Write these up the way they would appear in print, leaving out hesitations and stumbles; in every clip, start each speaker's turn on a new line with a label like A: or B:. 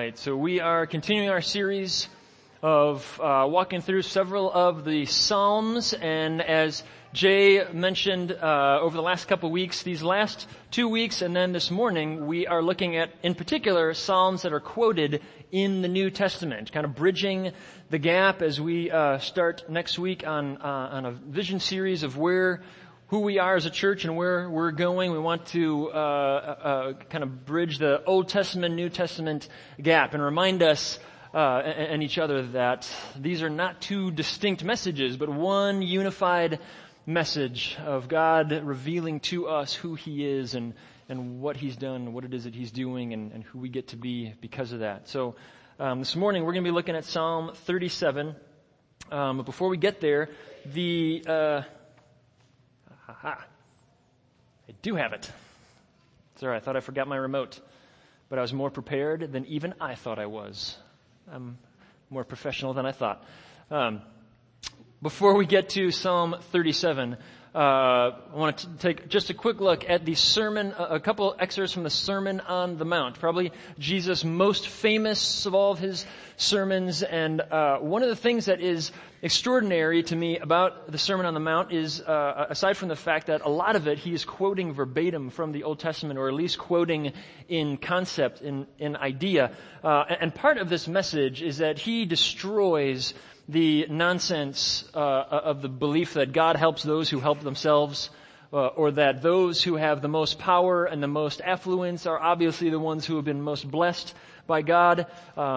A: right, so we are continuing our series of walking through several of the Psalms, and as Jay mentioned over the last couple weeks, these last 2 weeks and then this morning, we are looking at, in particular, Psalms that are quoted in the New Testament, kind of bridging the gap as we start next week on a vision series of who we are as a church and where we're going. We want to kind of bridge the Old Testament, New Testament gap and remind us and each other that these are not two distinct messages, but one unified message of God revealing to us who He is and what He's done, what it is that He's doing, and who we get to be because of that. So this morning we're going to be looking at Psalm 37. But before we get there, I do have it. Sorry, I thought I forgot my remote, but I was more prepared than even I thought I was. I'm more professional than I thought. Before we get to Psalm 37, I want to take just a quick look at the sermon, a couple excerpts from the Sermon on the Mount, probably Jesus' most famous of all of his sermons. And one of the things that is extraordinary to me about the Sermon on the Mount is, aside from the fact that a lot of it he is quoting verbatim from the Old Testament, or at least quoting in concept, in idea. And part of this message is that he destroys the nonsense of the belief that God helps those who help themselves, or that those who have the most power and the most affluence are obviously the ones who have been most blessed by God.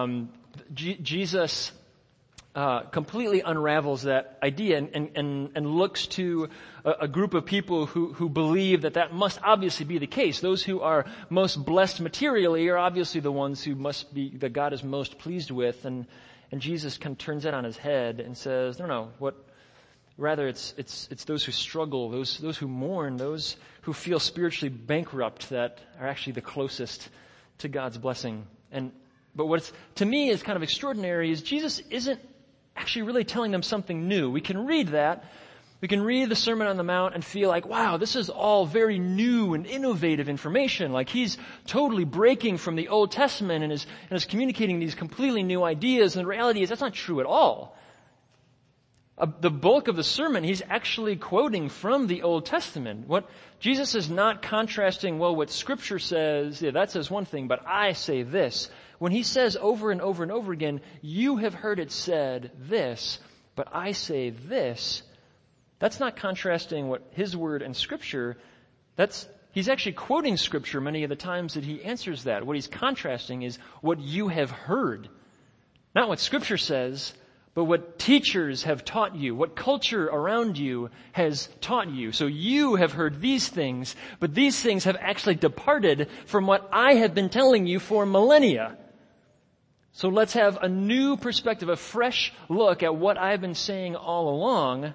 A: Jesus completely unravels that idea and looks to a group of people who believe that must obviously be the case. Those who are most blessed materially are obviously the ones that God is most pleased with, and Jesus kind of turns that on his head and says, no, rather it's those who struggle, those who mourn, those who feel spiritually bankrupt that are actually the closest to God's blessing. But what's, to me, is kind of extraordinary is Jesus isn't actually really telling them something new. We can read that. We can read the Sermon on the Mount and feel like, wow, this is all very new and innovative information. Like he's totally breaking from the Old Testament and is communicating these completely new ideas. And the reality is that's not true at all. The bulk of the sermon, he's actually quoting from the Old Testament. What Jesus is not contrasting, what Scripture says, that says one thing, but I say this. When he says over and over and over again, you have heard it said this, but I say this, that's not contrasting what his word and Scripture, he's actually quoting Scripture many of the times that he answers that. What he's contrasting is what you have heard. Not what Scripture says, but what teachers have taught you, what culture around you has taught you. So you have heard these things, but these things have actually departed from what I have been telling you for millennia. So let's have a new perspective, a fresh look at what I've been saying all along.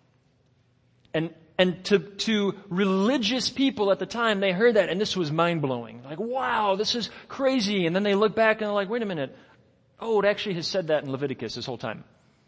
A: And to religious people at the time, they heard that and this was mind-blowing. Like, wow, this is crazy. And then they look back and they're like, wait a minute. Oh, it actually has said that in Leviticus this whole time.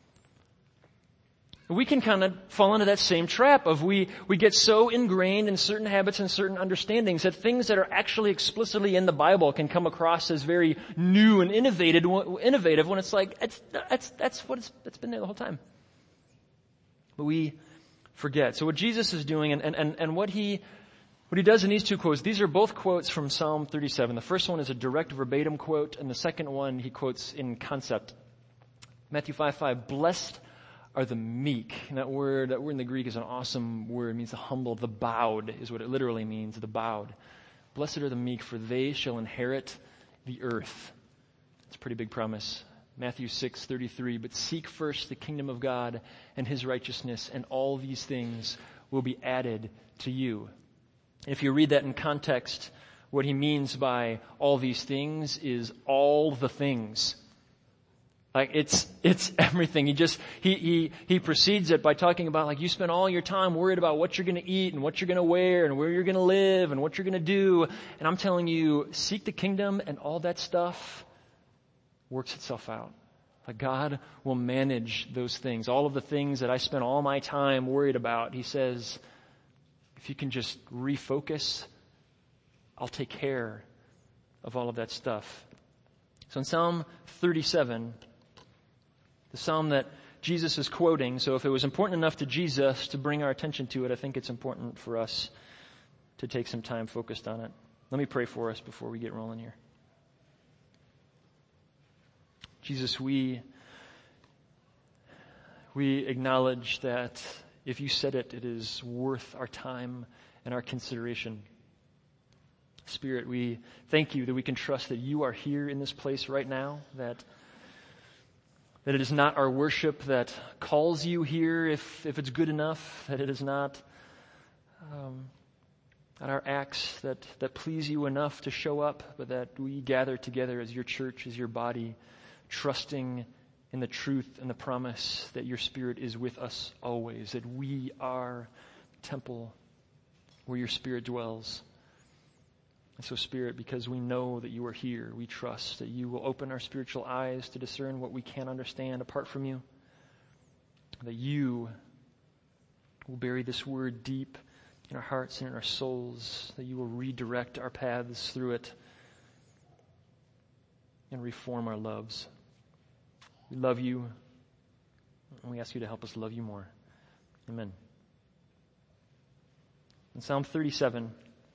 A: We can kind of fall into that same trap of we get so ingrained in certain habits and certain understandings that things that are actually explicitly in the Bible can come across as very new and innovative when it's like, that's it's been there the whole time. But we forget. So what Jesus is doing and what he does in these two quotes, these are both quotes from Psalm 37. The first one is a direct verbatim quote, and the second one he quotes in concept. Matthew 5:5, blessed are the meek. And that word in the Greek is an awesome word. It means the humble, the bowed is what it literally means, the bowed. Blessed are the meek, for they shall inherit the earth. It's a pretty big promise. Matthew 6:33, but seek first the kingdom of God and his righteousness, and all these things will be added to you. If you read that in context, what he means by all these things is all the things. Like it's everything. He precedes it by talking about like you spend all your time worried about what you're going to eat and what you're going to wear and where you're going to live and what you're going to do. And I'm telling you, seek the kingdom and all that stuff works itself out. Like God will manage those things. All of the things that I spend all my time worried about, he says, if you can just refocus, I'll take care of all of that stuff. So in Psalm 37, the psalm that Jesus is quoting, so if it was important enough to Jesus to bring our attention to it, I think it's important for us to take some time focused on it. Let me pray for us before we get rolling here. Jesus, we acknowledge that if you said it, it is worth our time and our consideration. Spirit, we thank you that we can trust that you are here in this place right now, that it is not our worship that calls you here if it's good enough, that it is not our acts that please you enough to show up, but that we gather together as your church, as your body, trusting in the truth and the promise that your Spirit is with us always, that we are the temple where your Spirit dwells. And so, Spirit, because we know that you are here, we trust that you will open our spiritual eyes to discern what we can't understand apart from you, that you will bury this word deep in our hearts and in our souls, that you will redirect our paths through it and reform our loves. We love you, and we ask you to help us love you more. Amen. In Psalm 37,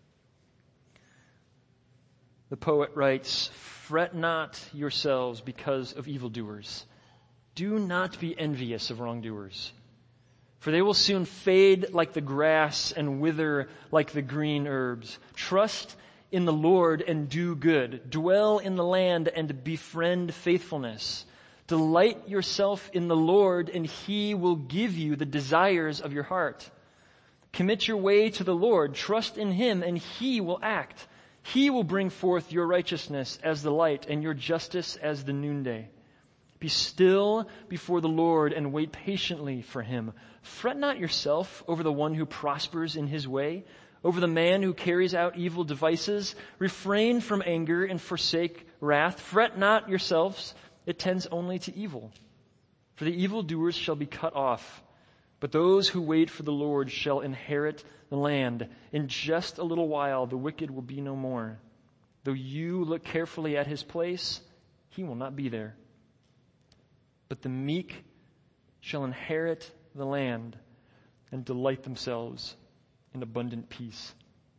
A: the poet writes, "Fret not yourselves because of evildoers. Do not be envious of wrongdoers, for they will soon fade like the grass and wither like the green herbs. Trust in the Lord and do good. Dwell in the land and befriend faithfulness. Delight yourself in the Lord, and He will give you the desires of your heart. Commit your way to the Lord. Trust in Him, and He will act. He will bring forth your righteousness as the light and your justice as the noonday. Be still before the Lord and wait patiently for Him. Fret not yourself over the one who prospers in his way, over the man who carries out evil devices. Refrain from anger and forsake wrath. Fret not yourselves. It tends only to evil. For the evildoers shall be cut off, but those who wait for the Lord shall inherit the land. In just a little while the wicked will be no more. Though you look carefully at his place, he will not be there. But the meek shall inherit the land and delight themselves in abundant peace."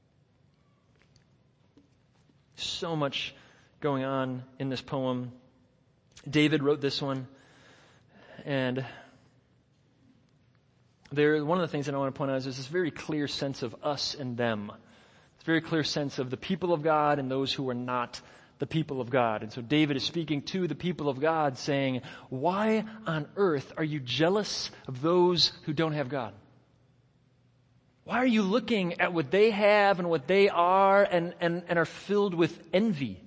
A: So much going on in this poem. David wrote this one, and one of the things that I want to point out is there's this very clear sense of us and them. It's a very clear sense of the people of God and those who are not the people of God. And so David is speaking to the people of God saying, why on earth are you jealous of those who don't have God? Why are you looking at what they have and what they are and are filled with envy?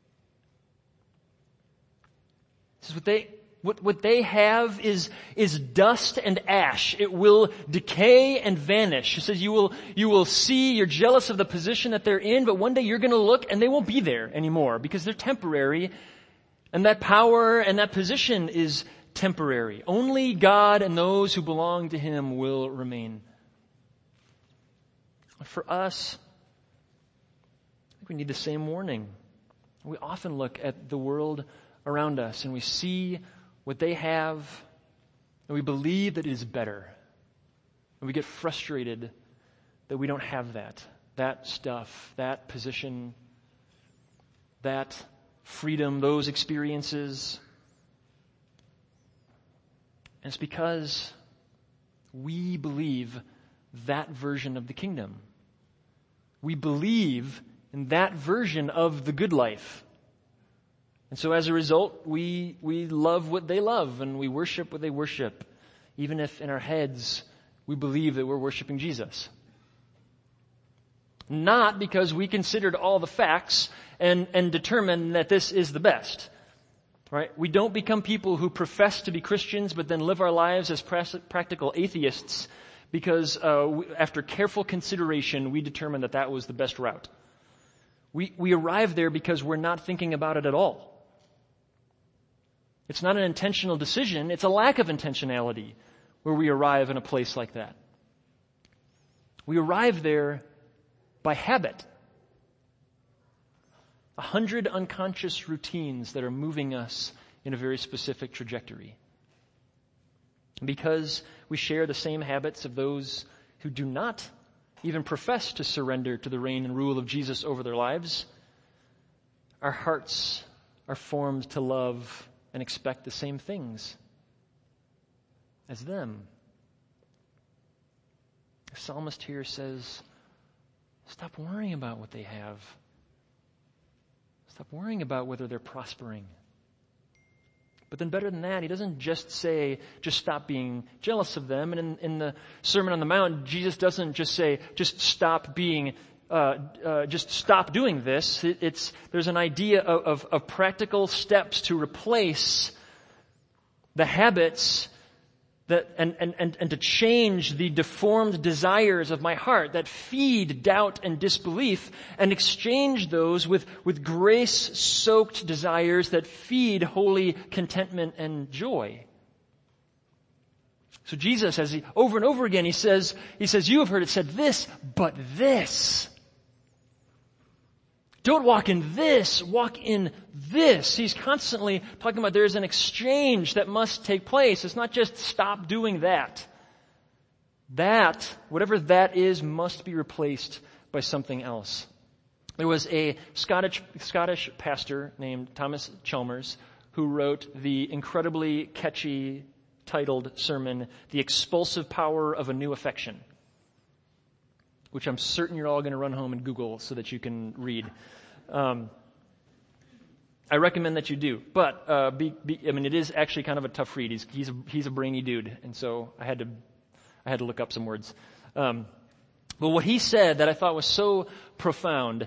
A: This is what they have is dust and ash. It will decay and vanish. He says you will see, you're jealous of the position that they're in, but one day you're going to look and they won't be there anymore because they're temporary, and that power and that position is temporary. Only God and those who belong to Him will remain. For us, I think we need the same warning. We often look at the world around us and we see what they have, and we believe that it is better. And we get frustrated that we don't have that stuff, that position, that freedom, those experiences. And it's because we believe that version of the kingdom. We believe in that version of the good life. And so as a result, we love what they love and we worship what they worship, even if in our heads we believe that we're worshiping Jesus. Not because we considered all the facts and determined that this is the best. Right? We don't become people who profess to be Christians but then live our lives as practical atheists because after careful consideration we determined that was the best route. We arrive there because we're not thinking about it at all. It's not an intentional decision, it's a lack of intentionality where we arrive in a place like that. We arrive there by habit. 100 unconscious routines that are moving us in a very specific trajectory. Because we share the same habits of those who do not even profess to surrender to the reign and rule of Jesus over their lives, our hearts are formed to love and expect the same things as them. The psalmist here says, stop worrying about what they have. Stop worrying about whether they're prospering. But then better than that, he doesn't just say, just stop being jealous of them. And in the Sermon on the Mount, Jesus doesn't just say, just stop being, just stop doing this. There's an idea of practical steps to replace the habits and to change the deformed desires of my heart that feed doubt and disbelief, and exchange those with grace-soaked desires that feed holy contentment and joy. So Jesus, over and over again, he says, you have heard it said this, but this. Don't walk in this, walk in this. He's constantly talking about there's an exchange that must take place. It's not just stop doing that. That, whatever that is, must be replaced by something else. There was a Scottish pastor named Thomas Chalmers who wrote the incredibly catchy titled sermon, The Expulsive Power of a New Affection, which I'm certain you're all going to run home and Google so that you can read. I recommend that you do, but it is actually kind of a tough read. He's a brainy dude, and so I had to look up some words. But what he said that I thought was so profound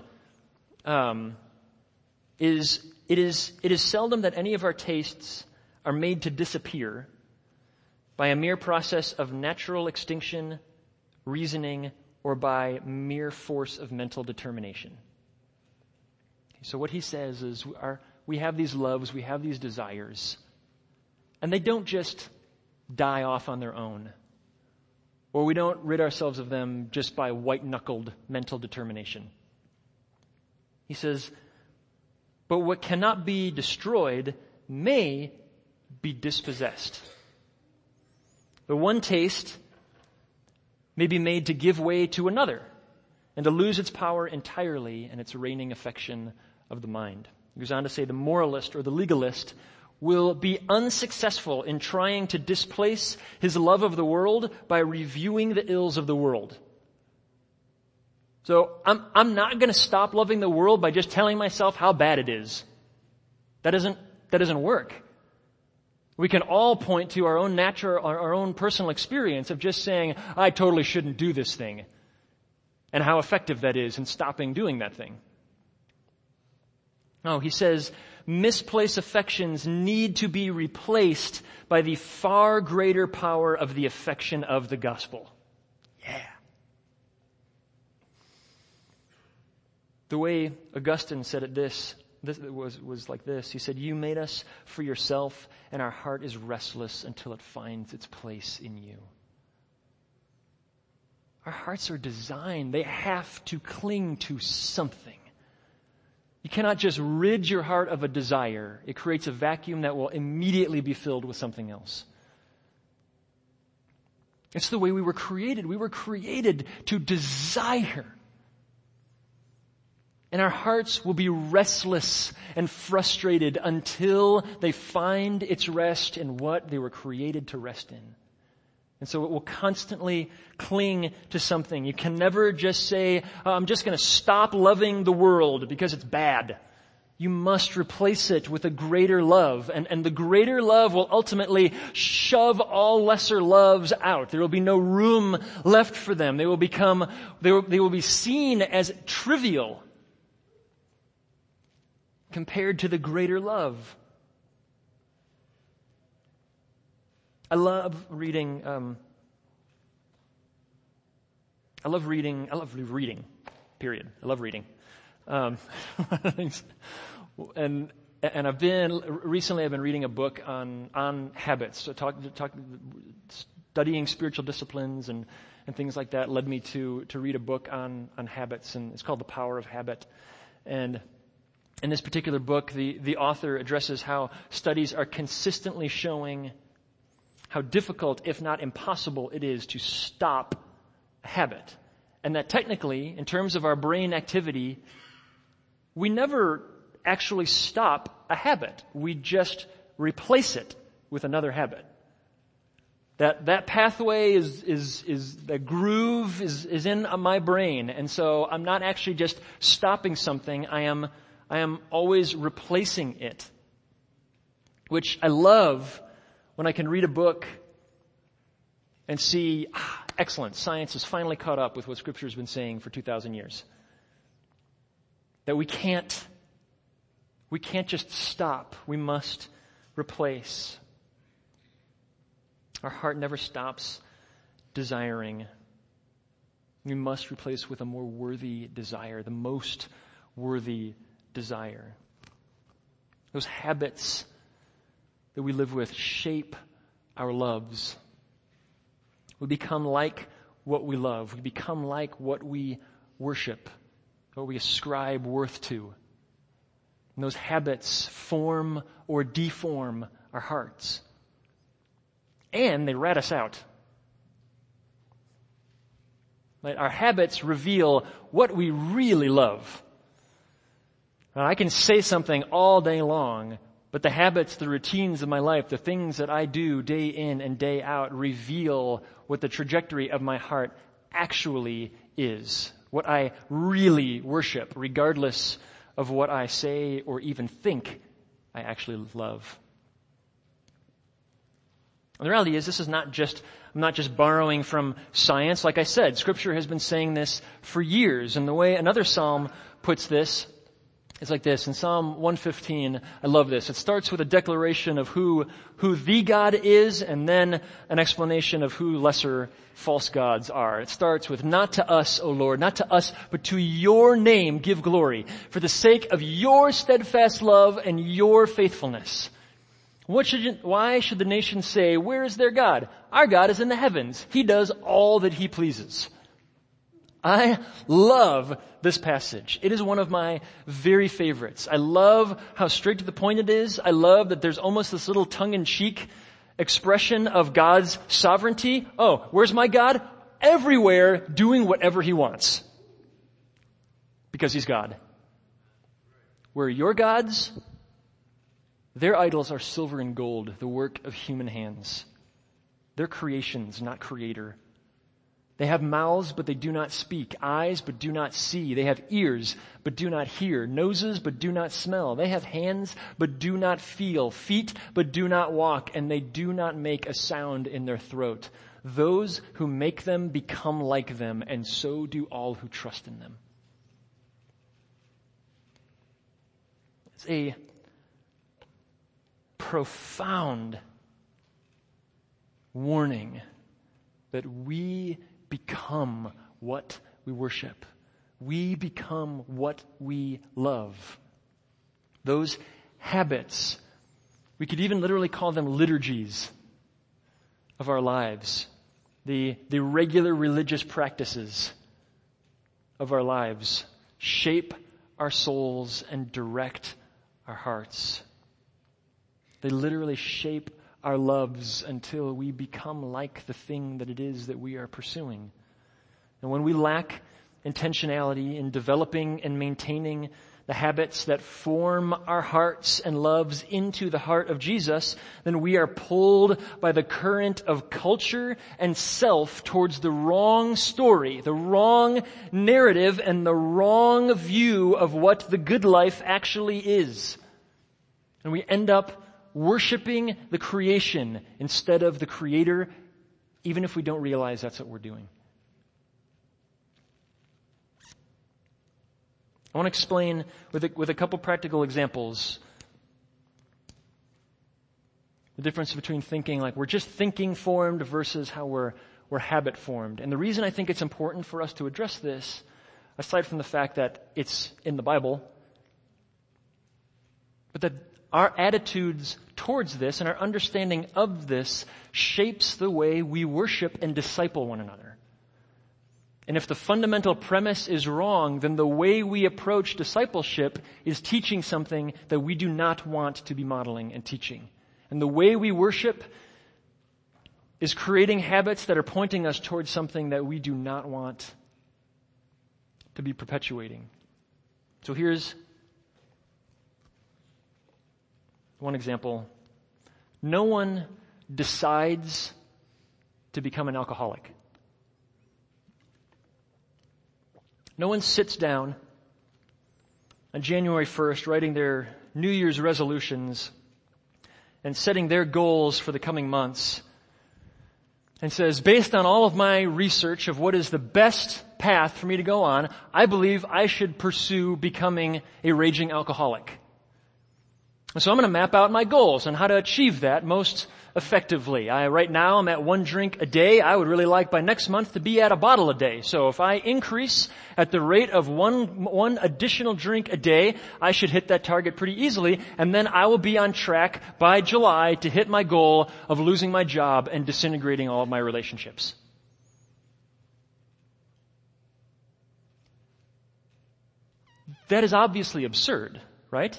A: is it is seldom that any of our tastes are made to disappear by a mere process of natural extinction, reasoning, or by mere force of mental determination. So what he says is we have these loves, we have these desires, and they don't just die off on their own, or we don't rid ourselves of them just by white-knuckled mental determination. He says, but what cannot be destroyed may be dispossessed. The one taste may be made to give way to another and to lose its power entirely and its reigning affection of the mind. He goes on to say the moralist or the legalist will be unsuccessful in trying to displace his love of the world by reviewing the ills of the world. So I'm not going to stop loving the world by just telling myself how bad it is. That doesn't work. We can all point to our own our own personal experience of just saying, I totally shouldn't do this thing, and how effective that is in stopping doing that thing. No, he says, misplaced affections need to be replaced by the far greater power of the affection of the gospel. Yeah. The way Augustine said it this was like this. He said, you made us for yourself, and our heart is restless until it finds its place in you. Our hearts are designed. They have to cling to something. You cannot just rid your heart of a desire. It creates a vacuum that will immediately be filled with something else. It's the way we were created. We were created to desire. And our hearts will be restless and frustrated until they find its rest in what they were created to rest in. And so it will constantly cling to something. You can never just say, I'm just going to stop loving the world because it's bad. You must replace it with a greater love. And the greater love will ultimately shove all lesser loves out. There will be no room left for them. They will be seen as trivial compared to the greater love. I love reading, period. I love reading. And I've been reading a book on habits. So studying spiritual disciplines and things like that led me to read a book on habits, and it's called The Power of Habit. And In this particular book, the author addresses how studies are consistently showing how difficult, if not impossible, it is to stop a habit. And that technically, in terms of our brain activity, we never actually stop a habit. We just replace it with another habit. That pathway is the groove is in my brain. And so I'm not actually just stopping something. I am always replacing it. Which I love when I can read a book and see, excellent, science has finally caught up with what Scripture has been saying for 2,000 years. That we can't just stop. We must replace. Our heart never stops desiring. We must replace with a more worthy desire, the most worthy desire. Those habits that we live with shape our loves. We become like what we love. We become like what we worship, what we ascribe worth to. And those habits form or deform our hearts. And they rat us out. Like our habits reveal what we really love. Now, I can say something all day long, but the habits, the routines of my life, the things that I do day in and day out reveal what the trajectory of my heart actually is. What I really worship, regardless of what I say or even think I actually love. And the reality is, I'm not just borrowing from science. Like I said, Scripture has been saying this for years. And the way another psalm puts this is like this. In Psalm 115, I love this. It starts with a declaration of who the God is, and then an explanation of who lesser false gods are. It starts with, not to us, O Lord, not to us, but to your name give glory, for the sake of your steadfast love and your faithfulness. Why should the nations say, where is their God? Our God is in the heavens. He does all that he pleases. I love this passage. It is one of my very favorites. I love how straight to the point it is. I love that there's almost this little tongue-in-cheek expression of God's sovereignty. Oh, where's my God? Everywhere, doing whatever he wants. Because he's God. Where are your gods? Their idols are silver and gold, the work of human hands. They're creations, not creator. They have mouths, but they do not speak. Eyes, but do not see. They have ears, but do not hear. Noses, but do not smell. They have hands, but do not feel. Feet, but do not walk. And they do not make a sound in their throat. Those who make them become like them, and so do all who trust in them. It's a profound warning that we become what we worship. We become what we love. Those habits, we could even literally call them liturgies of our lives. The regular religious practices of our lives shape our souls and direct our hearts. They literally shape our loves until we become like the thing that it is that we are pursuing. And when we lack intentionality in developing and maintaining the habits that form our hearts and loves into the heart of Jesus, then we are pulled by the current of culture and self towards the wrong story, the wrong narrative, and the wrong view of what the good life actually is. And we end up worshiping the creation instead of the Creator, even if we don't realize that's what we're doing. I want to explain with a couple practical examples the difference between thinking like we're just thinking formed versus how we're habit formed. And the reason I think it's important for us to address this, aside from the fact that it's in the Bible, but that our attitudes towards this and our understanding of this shapes the way we worship and disciple one another. And if the fundamental premise is wrong, then the way we approach discipleship is teaching something that we do not want to be modeling and teaching. And the way we worship is creating habits that are pointing us towards something that we do not want to be perpetuating. So here's one example. No one decides to become an alcoholic. No one sits down on January 1st writing their New Year's resolutions and setting their goals for the coming months and says, based on all of my research of what is the best path for me to go on, I believe I should pursue becoming a raging alcoholic. And so I'm going to map out my goals on how to achieve that most effectively. Right now I'm at 1 drink a day. I would really like by next month to be at a bottle a day. So if I increase at the rate of one additional drink a day, I should hit that target pretty easily, and then I will be on track by July to hit my goal of losing my job and disintegrating all of my relationships. That is obviously absurd, right?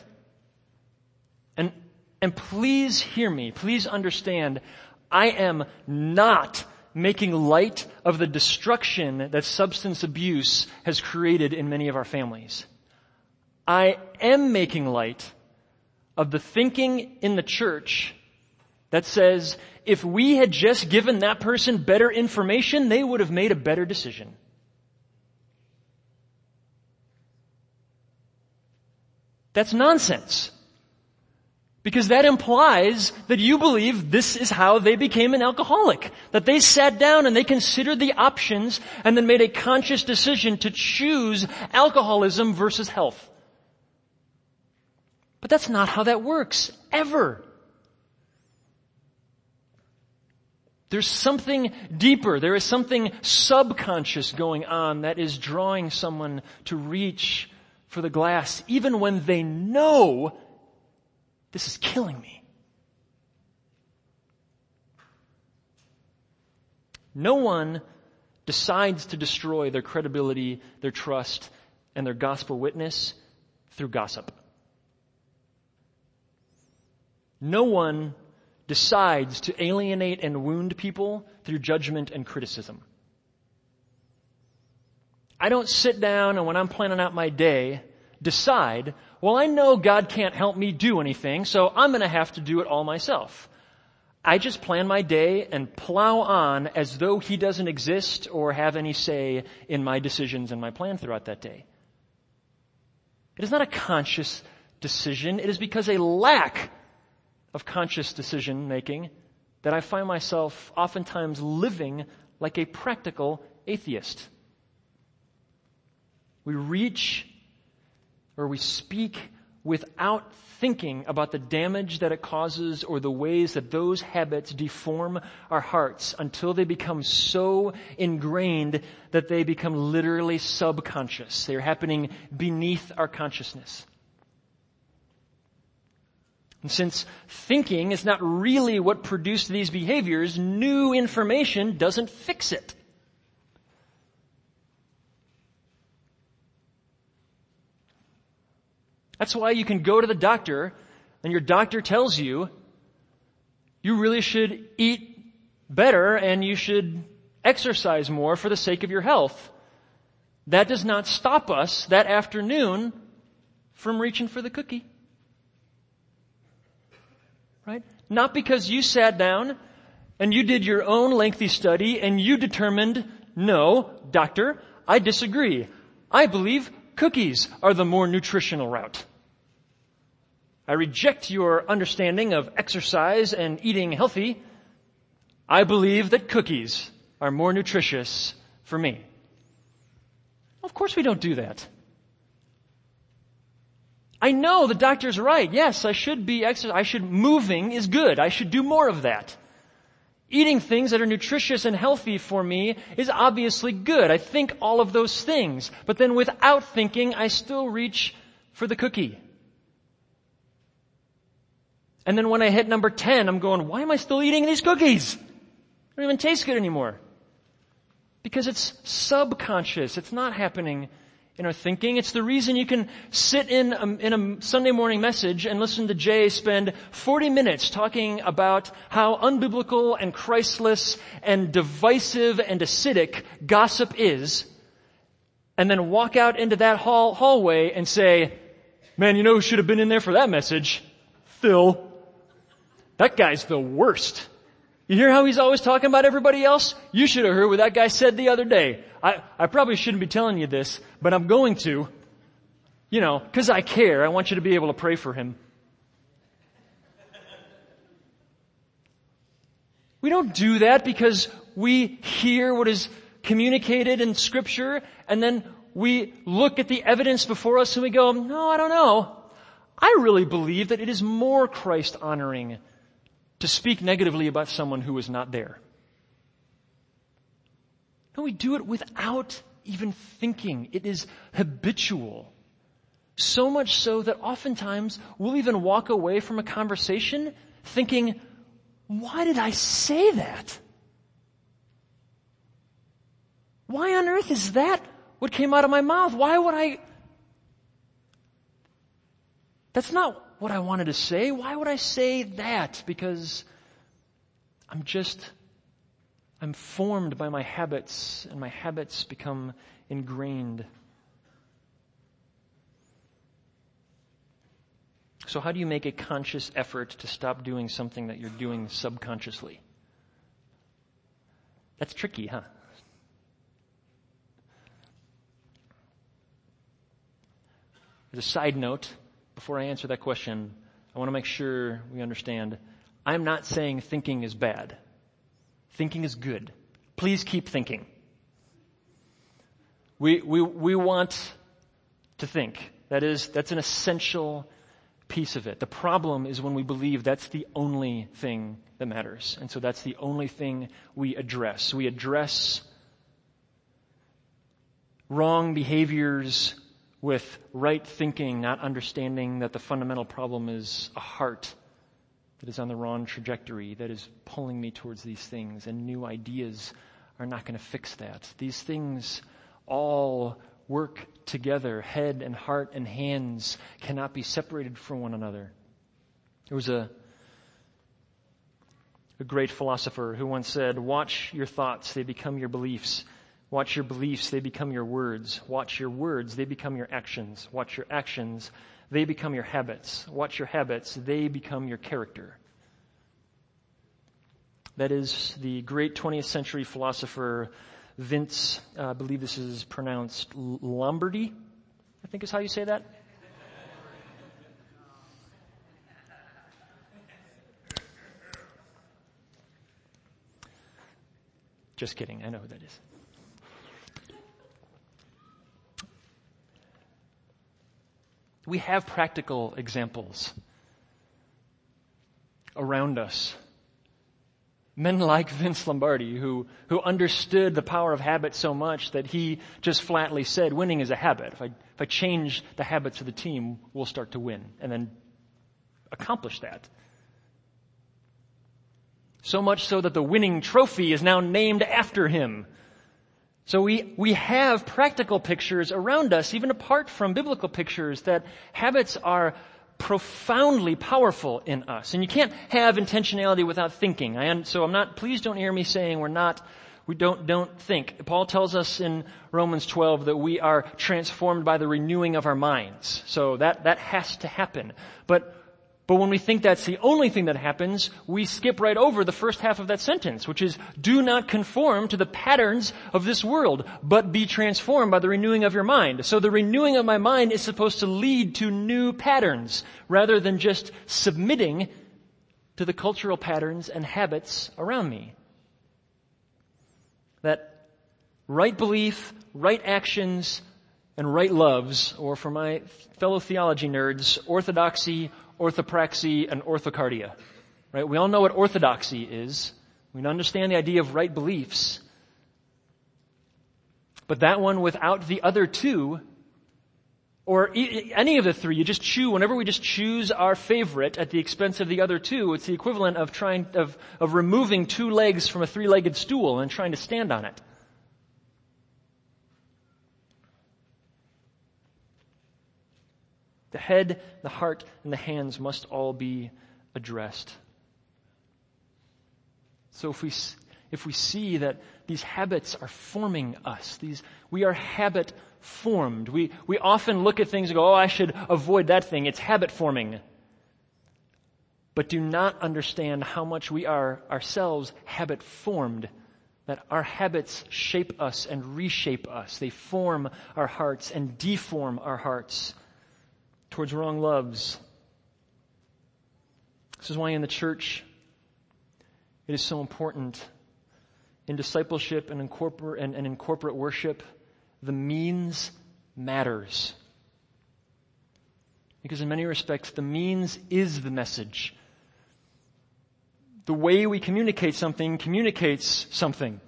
A: And please hear me, please understand, I am not making light of the destruction that substance abuse has created in many of our families. I am making light of the thinking in the church that says, if we had just given that person better information, they would have made a better decision. That's nonsense. Because that implies that you believe this is how they became an alcoholic. That they sat down and they considered the options and then made a conscious decision to choose alcoholism versus health. But that's not how that works, ever. There's something deeper. There is something subconscious going on that is drawing someone to reach for the glass, even when they know this is killing me. No one decides to destroy their credibility, their trust, and their gospel witness through gossip. No one decides to alienate and wound people through judgment and criticism. I don't sit down and when I'm planning out my day, decide, well, I know God can't help me do anything, so I'm going to have to do it all myself. I just plan my day and plow on as though He doesn't exist or have any say in my decisions and my plan throughout that day. It is not a conscious decision. It is because a lack of conscious decision making that I find myself oftentimes living like a practical atheist. We reach or we speak without thinking about the damage that it causes or the ways that those habits deform our hearts until they become so ingrained that they become literally subconscious. They're happening beneath our consciousness. And since thinking is not really what produced these behaviors, new information doesn't fix it. That's why you can go to the doctor and your doctor tells you you really should eat better and you should exercise more for the sake of your health. That does not stop us that afternoon from reaching for the cookie. Right? Not because you sat down and you did your own lengthy study and you determined, no, doctor, I disagree. I believe cookies are the more nutritional route. I reject your understanding of exercise and eating healthy. I believe that cookies are more nutritious for me. Of course we don't do that. I know the doctor's right. Yes, I should be moving is good. I should do more of that. Eating things that are nutritious and healthy for me is obviously good. I think all of those things. But then without thinking, I still reach for the cookie. And then when I hit number 10, I'm going, why am I still eating these cookies? They don't even taste good anymore. Because it's subconscious. It's not happening in our thinking. It's the reason you can sit in a Sunday morning message and listen to Jay spend 40 minutes talking about how unbiblical and Christless and divisive and acidic gossip is, and then walk out into that hallway and say, man, you know who should have been in there for that message? Phil. That guy's the worst. You hear how he's always talking about everybody else? You should have heard what that guy said the other day. I probably shouldn't be telling you this, but I'm going to. You know, because I care. I want you to be able to pray for him. We don't do that because we hear what is communicated in Scripture, and then we look at the evidence before us and we go, no, I don't know. I really believe that it is more Christ-honoring to speak negatively about someone who is not there. No, we do it without even thinking. It is habitual. So much so that oftentimes we'll even walk away from a conversation thinking, why did I say that? Why on earth is that what came out of my mouth? Why would I? That's not what I wanted to say. Why would I say that? Because I'm formed by my habits, and my habits become ingrained. So how do you make a conscious effort to stop doing something that you're doing subconsciously? That's tricky, huh? As a side note, before I answer that question, I want to make sure we understand, I'm not saying thinking is bad. Thinking is good. Please keep thinking. We want to think. That's an essential piece of it. The problem is when we believe that's the only thing that matters. And so that's the only thing we address. We address wrong behaviors with right thinking, not understanding that the fundamental problem is a heart that is on the wrong trajectory, that is pulling me towards these things, and new ideas are not going to fix that. These things all work together. Head and heart and hands cannot be separated from one another. There was a great philosopher who once said, watch your thoughts, they become your beliefs. Watch your beliefs, they become your words. Watch your words, they become your actions. Watch your actions, they become your habits. Watch your habits, they become your character. That is the great 20th century philosopher Vince, I believe this is pronounced Lombardi, I think is how you say that. Just kidding, I know who that is. We have practical examples around us. Men like Vince Lombardi, who understood the power of habit so much that he just flatly said, winning is a habit. If I change the habits of the team, we'll start to win. And then accomplish that. So much so that the winning trophy is now named after him. So we have practical pictures around us, even apart from biblical pictures, that habits are profoundly powerful in us. And you can't have intentionality without thinking. Please don't hear me saying we don't think. Paul tells us in Romans 12 that we are transformed by the renewing of our minds. So that has to happen. But when we think that's the only thing that happens, we skip right over the first half of that sentence, which is, do not conform to the patterns of this world, but be transformed by the renewing of your mind. So the renewing of my mind is supposed to lead to new patterns, rather than just submitting to the cultural patterns and habits around me. That right belief, right actions, and right loves, or for my fellow theology nerds, orthodoxy, orthopraxy, and orthocardia. Right? We all know what orthodoxy is. We understand the idea of right beliefs. But that one without the other two, or any of the three, you just choose, whenever we just choose our favorite at the expense of the other two, it's the equivalent of removing two legs from a three-legged stool and trying to stand on it. The head, the heart, and the hands must all be addressed. So if we see that these habits are forming us, we are habit formed. We often look at things and go, I should avoid that thing. It's habit forming. But do not understand how much we are ourselves habit formed, that our habits shape us and reshape us. They form our hearts and deform our hearts towards wrong loves. This is why in the church it is so important in discipleship and in corporate worship, the means matters. Because in many respects, the means is the message. The way we communicate something communicates something.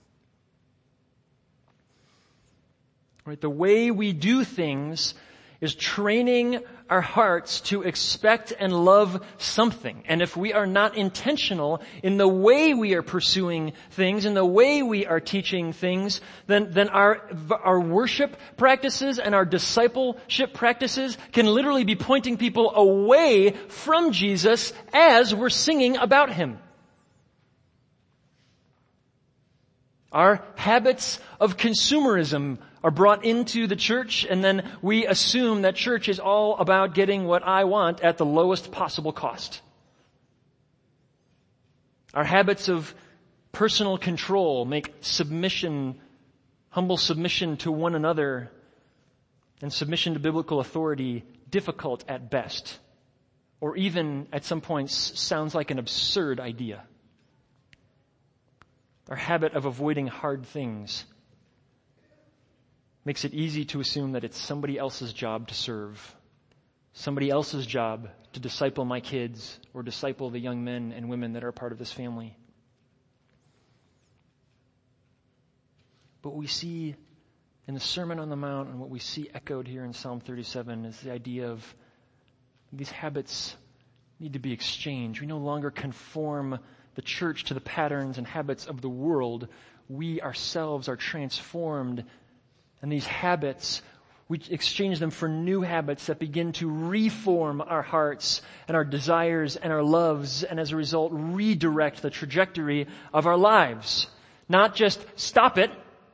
A: Right? The way we do things is training our hearts to expect and love something. And if we are not intentional in the way we are pursuing things, in the way we are teaching things, then our worship practices and our discipleship practices can literally be pointing people away from Jesus as we're singing about Him. Our habits of consumerism are brought into the church, and then we assume that church is all about getting what I want at the lowest possible cost. Our habits of personal control make humble submission to one another and submission to biblical authority difficult at best, or even at some points sounds like an absurd idea. Our habit of avoiding hard things makes it easy to assume that it's somebody else's job to serve, somebody else's job to disciple my kids or disciple the young men and women that are part of this family. But what we see in the Sermon on the Mount and what we see echoed here in Psalm 37 is the idea of these habits need to be exchanged. We no longer conform the church to the patterns and habits of the world. We ourselves are transformed, and these habits, we exchange them for new habits that begin to reform our hearts and our desires and our loves, and as a result redirect the trajectory of our lives. Not just stop it.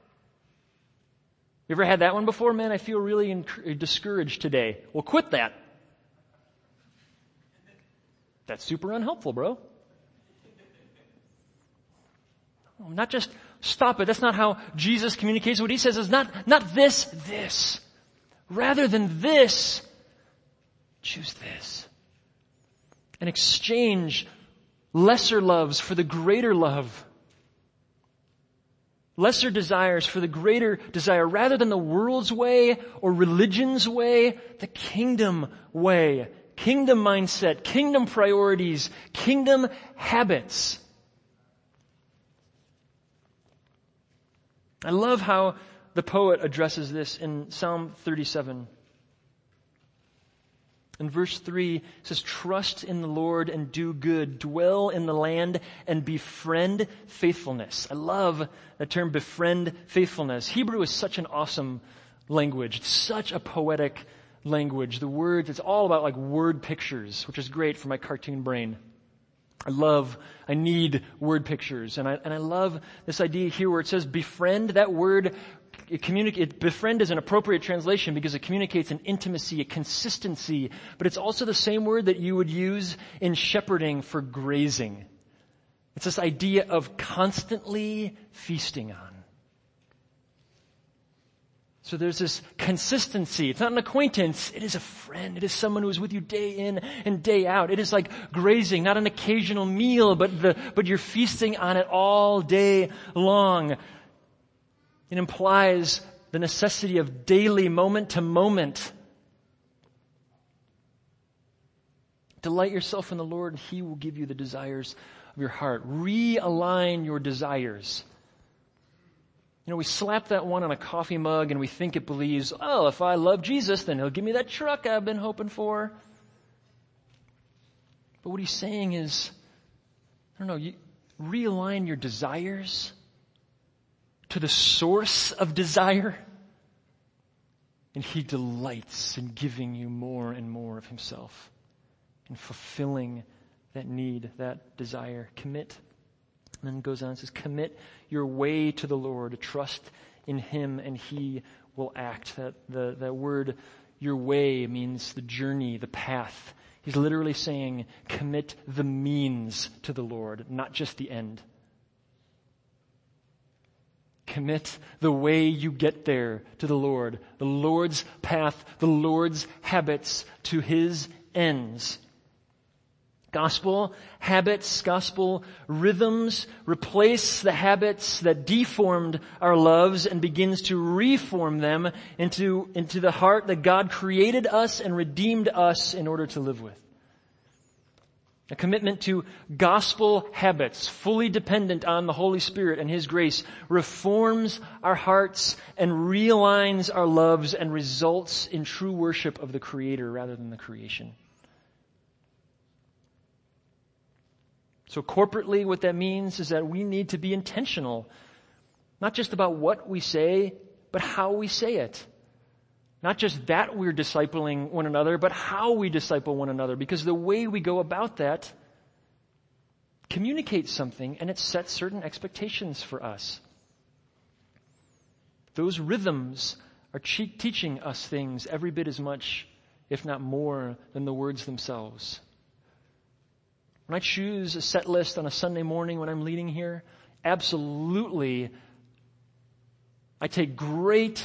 A: You ever had that one before? Man, I feel really discouraged today. Well, quit that. That's super unhelpful, bro. Not just stop it. That's not how Jesus communicates. What He says is not this. Rather than this, choose this. And exchange lesser loves for the greater love. Lesser desires for the greater desire. Rather than the world's way or religion's way, the kingdom way. Kingdom mindset, kingdom priorities, kingdom habits. I love how the poet addresses this in Psalm 37. In verse 3, it says, trust in the Lord and do good, dwell in the land and befriend faithfulness. I love the term befriend faithfulness. Hebrew is such an awesome language. It's such a poetic language. The words, it's all about like word pictures, which is great for my cartoon brain. I need word pictures. And I love this idea here where it says befriend. That word, befriend is an appropriate translation because it communicates an intimacy, a consistency, but it's also the same word that you would use in shepherding for grazing. It's this idea of constantly feasting on. So there's this consistency. It's not an acquaintance. It is a friend. It is someone who is with you day in and day out. It is like grazing, not an occasional meal, but you're feasting on it all day long. It implies the necessity of daily, moment to moment. Delight yourself in the Lord, and He will give you the desires of your heart. Realign your desires. You know, we slap that one on a coffee mug and we think it believes, oh, if I love Jesus, then He'll give me that truck I've been hoping for. But what He's saying is, you realign your desires to the source of desire. And he delights in giving you more and more of himself, and fulfilling that need, that desire. Commit. And then it goes on and says, commit your way to the Lord. Trust in him and he will act. That word, your way, means the journey, the path. He's literally saying, commit the means to the Lord, not just the end. Commit the way you get there to the Lord, the Lord's path, the Lord's habits to his ends. Gospel habits, gospel rhythms replace the habits that deformed our loves and begins to reform them into the heart that God created us and redeemed us in order to live with. A commitment to gospel habits, fully dependent on the Holy Spirit and his grace, reforms our hearts and realigns our loves and results in true worship of the Creator rather than the creation. So corporately, what that means is that we need to be intentional, not just about what we say, but how we say it. Not just that we're discipling one another, but how we disciple one another, because the way we go about that communicates something and it sets certain expectations for us. Those rhythms are teaching us things every bit as much, if not more, than the words themselves. When I choose a set list on a Sunday morning when I'm leading here, absolutely, I take great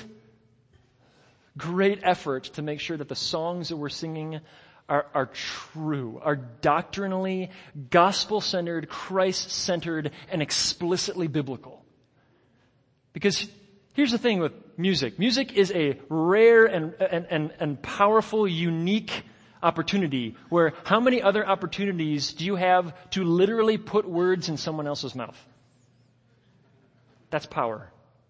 A: effort to make sure that the songs that we're singing are true, are doctrinally, gospel-centered, Christ-centered, and explicitly biblical. Because here's the thing with music. Music is a rare and powerful, unique opportunity where how many other opportunities do you have to literally put words in someone else's mouth? That's power.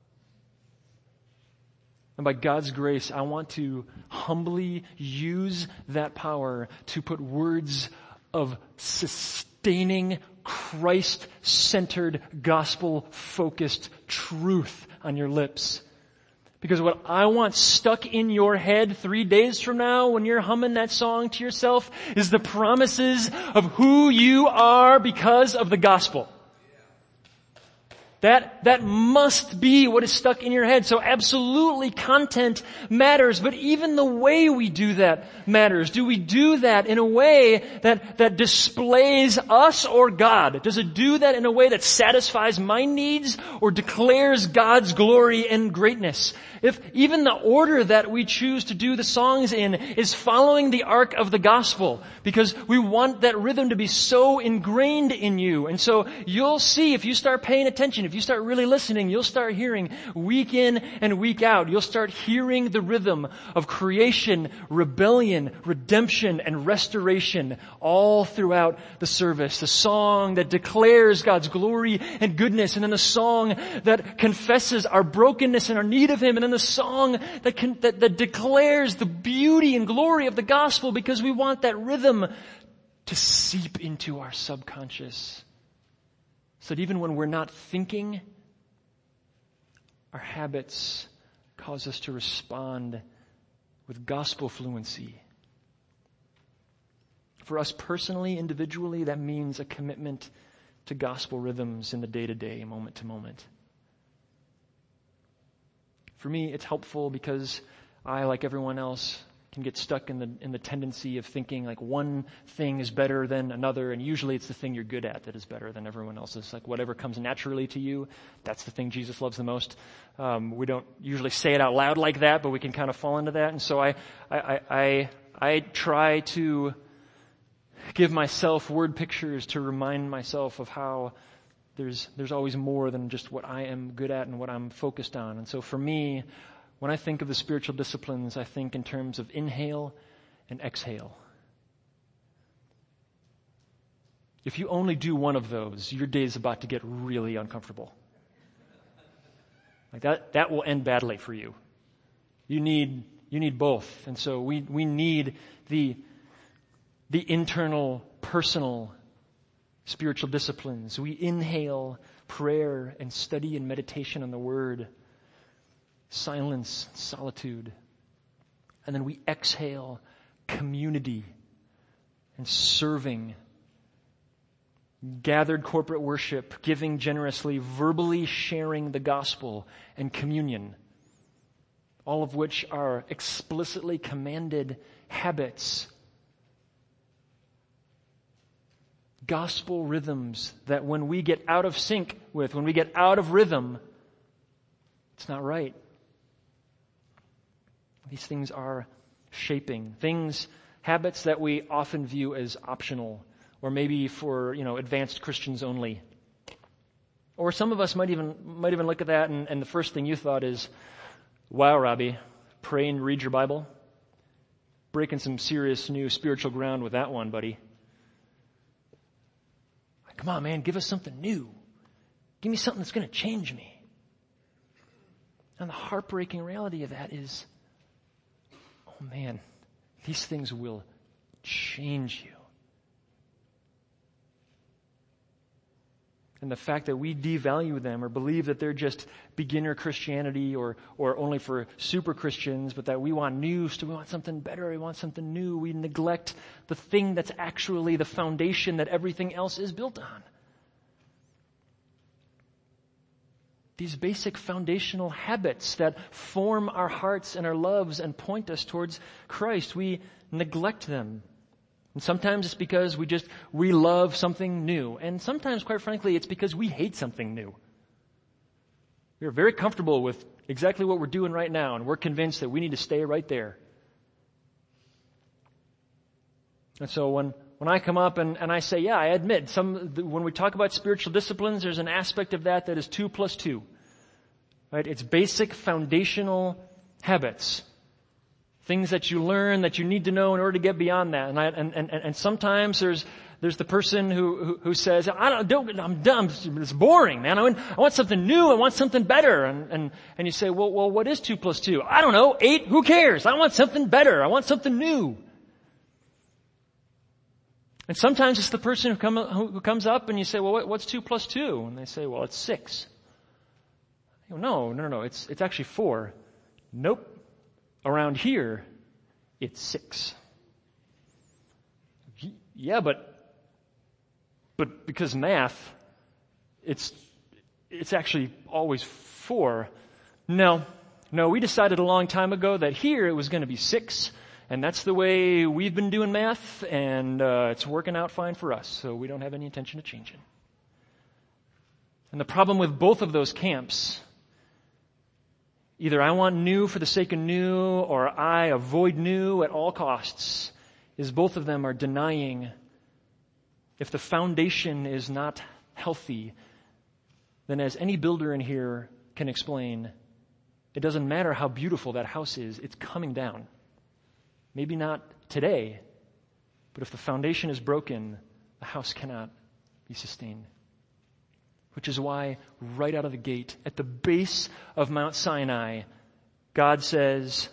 A: And by God's grace, I want to humbly use that power to put words of sustaining, Christ-centered, gospel-focused truth on your lips. Because what I want stuck in your head 3 days from now when you're humming that song to yourself is the promises of who you are because of the gospel. That must be what is stuck in your head. So absolutely content matters, but even the way we do that matters. Do we do that in a way that displays us or God? Does it do that in a way that satisfies my needs or declares God's glory and greatness? If even the order that we choose to do the songs in is following the arc of the gospel, because we want that rhythm to be so ingrained in you. And so you'll see, if you start paying attention, if you start really listening, you'll start hearing week in and week out. You'll start hearing the rhythm of creation, rebellion, redemption, and restoration all throughout the service. The song that declares God's glory and goodness, and then the song that confesses our brokenness and our need of Him, and then the song that declares the beauty and glory of the gospel, because we want that rhythm to seep into our subconscious. So that even when we're not thinking, our habits cause us to respond with gospel fluency. For us personally, individually, that means a commitment to gospel rhythms in the day-to-day, moment-to-moment. For me, it's helpful because I, like everyone else, can get stuck in the tendency of thinking like one thing is better than another, and usually it's the thing you're good at that is better than everyone else's. Like whatever comes naturally to you, that's the thing Jesus loves the most. We don't usually say it out loud like that, but we can kind of fall into that. And so I try to give myself word pictures to remind myself of how there's always more than just what I am good at and what I'm focused on. And so for me, when I think of the spiritual disciplines, I think in terms of inhale and exhale. If you only do one of those, your day is about to get really uncomfortable. Like that will end badly for you. You need both. And so we need the internal, personal spiritual disciplines. We inhale prayer and study and meditation on the Word. Silence, solitude. And then we exhale community and serving, gathered corporate worship, giving generously, verbally sharing the gospel, and communion, all of which are explicitly commanded habits. Gospel rhythms that when we get out of sync with, when we get out of rhythm, it's not right. These things are shaping things, habits that we often view as optional, or maybe for, advanced Christians only. Or some of us might even look at that and the first thing you thought is, wow, Robbie, pray and read your Bible? Breaking some serious new spiritual ground with that one, buddy. Come on, man, give us something new. Give me something that's going to change me. And the heartbreaking reality of that is, oh man, these things will change you. And the fact that we devalue them or believe that they're just beginner Christianity or only for super Christians, but that we want new, so we want something better, we want something new. We neglect the thing that's actually the foundation that everything else is built on. These basic foundational habits that form our hearts and our loves and point us towards Christ, we neglect them. And sometimes it's because we love something new. And sometimes, quite frankly, it's because we hate something new. We're very comfortable with exactly what we're doing right now, and we're convinced that we need to stay right there. And so when I come up and I say, yeah, I admit, when we talk about spiritual disciplines, there's an aspect of that is 2 plus 2. Right? It's basic foundational habits. Things that you learn, that you need to know in order to get beyond that. And sometimes there's the person who says, I'm dumb, it's boring, man. I want something new, I want something better. And you say, well, what is 2 plus 2? I don't know, 8, who cares? I want something better, I want something new. And sometimes it's the person who comes up and you say, well, what's 2 plus 2? And they say, well, it's 6. You go, no, it's actually 4. Nope. Around here, it's 6. Yeah, but because math, it's actually always 4. No, we decided a long time ago that here it was going to be 6, and that's the way we've been doing math, and it's working out fine for us, so we don't have any intention of changing. And the problem with both of those camps, either I want new for the sake of new, or I avoid new at all costs, is both of them are denying, if the foundation is not healthy, then as any builder in here can explain, it doesn't matter how beautiful that house is, it's coming down. Maybe not today, but if the foundation is broken, the house cannot be sustained. Which is why, right out of the gate, at the base of Mount Sinai, God says,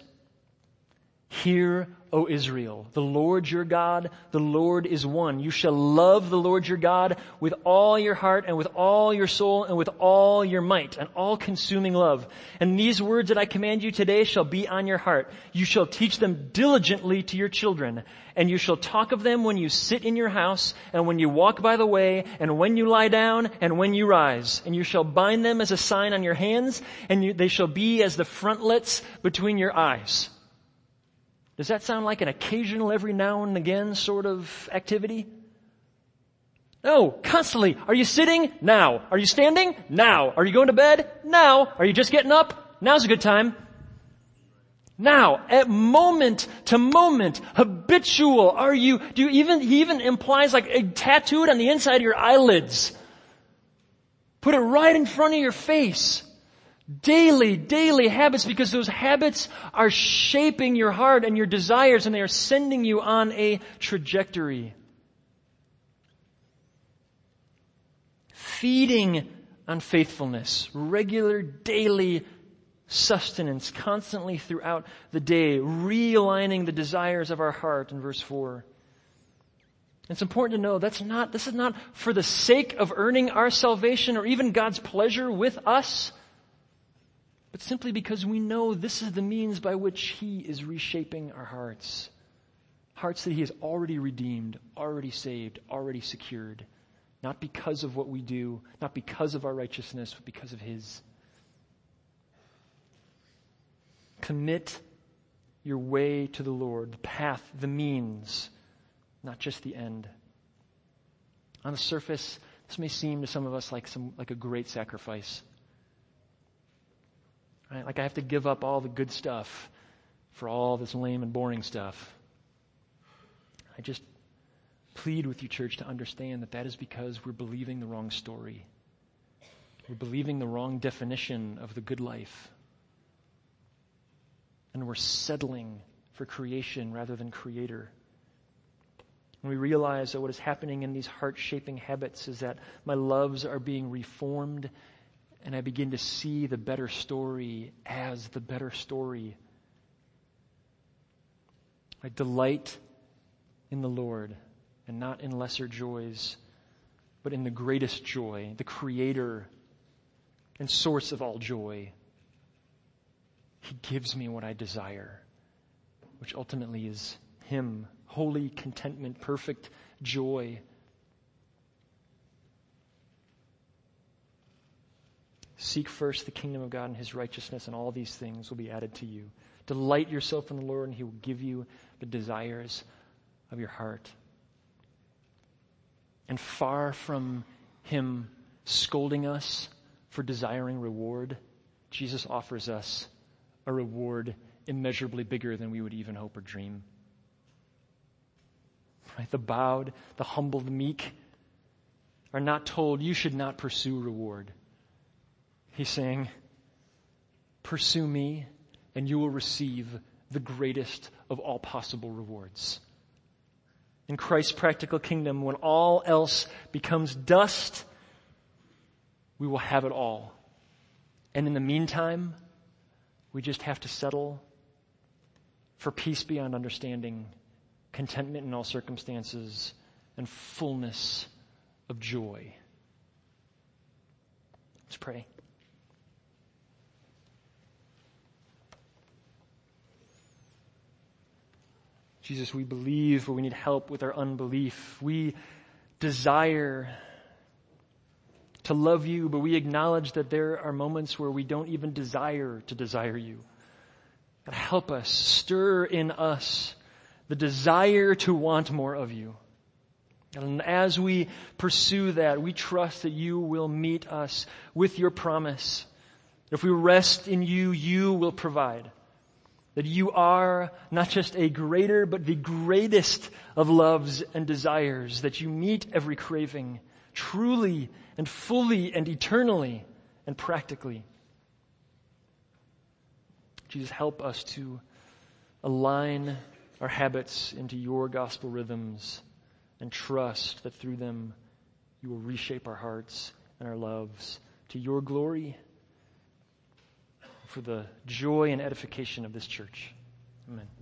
A: "Hear, O Israel, the Lord your God, the Lord is one. You shall love the Lord your God with all your heart and with all your soul and with all your might, an all-consuming love. And these words that I command you today shall be on your heart. You shall teach them diligently to your children, and you shall talk of them when you sit in your house and when you walk by the way and when you lie down and when you rise. And you shall bind them as a sign on your hands, and they shall be as the frontlets between your eyes." Does that sound like an occasional, every now and again sort of activity? No, constantly. Are you sitting? Now. Are you standing? Now. Are you going to bed? Now. Are you just getting up? Now's a good time. Now, at moment to moment, habitual. He even implies like a tattooed on the inside of your eyelids. Put it right in front of your face. Daily habits, because those habits are shaping your heart and your desires, and they are sending you on a trajectory. Feeding on faithfulness, regular daily sustenance, constantly throughout the day, realigning the desires of our heart in verse 4. It's important to know this is not for the sake of earning our salvation or even God's pleasure with us. but simply because we know this is the means by which He is reshaping our hearts. Hearts that He has already redeemed, already saved, already secured. Not because of what we do, not because of our righteousness, but because of His. Commit your way to the Lord, the path, the means, not just the end. On the surface, this may seem to some of us like a great sacrifice. Right? Like I have to give up all the good stuff for all this lame and boring stuff. I just plead with you, church, to understand that is because we're believing the wrong story. We're believing the wrong definition of the good life. And we're settling for creation rather than Creator. And we realize that what is happening in these heart-shaping habits is that my loves are being reformed, and I begin to see the better story as the better story. I delight in the Lord, and not in lesser joys, but in the greatest joy, the Creator and source of all joy. He gives me what I desire, which ultimately is Him. Holy contentment, perfect joy. Seek first the kingdom of God and His righteousness, and all these things will be added to you. Delight yourself in the Lord, and He will give you the desires of your heart. And far from Him scolding us for desiring reward, Jesus offers us a reward immeasurably bigger than we would even hope or dream. Right? The bowed, the humble, the meek are not told, you should not pursue reward. He's saying, pursue me and you will receive the greatest of all possible rewards. In Christ's practical kingdom, when all else becomes dust, we will have it all. And in the meantime, we just have to settle for peace beyond understanding, contentment in all circumstances, and fullness of joy. Let's pray. Jesus, we believe, but we need help with our unbelief. We desire to love you, but we acknowledge that there are moments where we don't even desire to desire you. God, help us, stir in us the desire to want more of you. And as we pursue that, we trust that you will meet us with your promise. If we rest in you, you will provide. That you are not just a greater, but the greatest of loves and desires. That you meet every craving truly and fully and eternally and practically. Jesus, help us to align our habits into your gospel rhythms and trust that through them you will reshape our hearts and our loves to your glory, for the joy and edification of this church. Amen.